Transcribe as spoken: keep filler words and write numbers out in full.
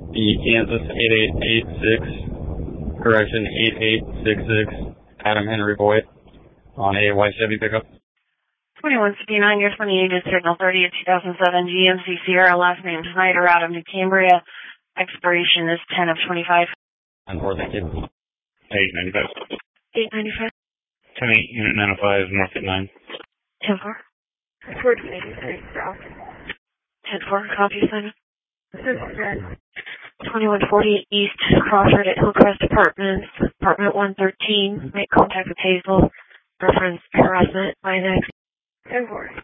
The Kansas eight eight eight six, correction eight eight six six, Adam Henry Boyd on a white Chevy pickup. twenty-one fifty-nine, year twenty-eight, is Signal thirty of two thousand seven, G M C Sierra, last name Snyder, out of New Cambria. Expiration is ten of twenty-five. And for the kid. eight ninety-five. eight ninety-five. ten eight, Unit nine oh five, North at nine. ten four. Report eighty-three, South. ten four, copy, Simon. This is Red. twenty-one forty East Crawford at Hillcrest Apartments, apartment one thirteen. Make contact with Hazel. Reference harassment by next. ten four.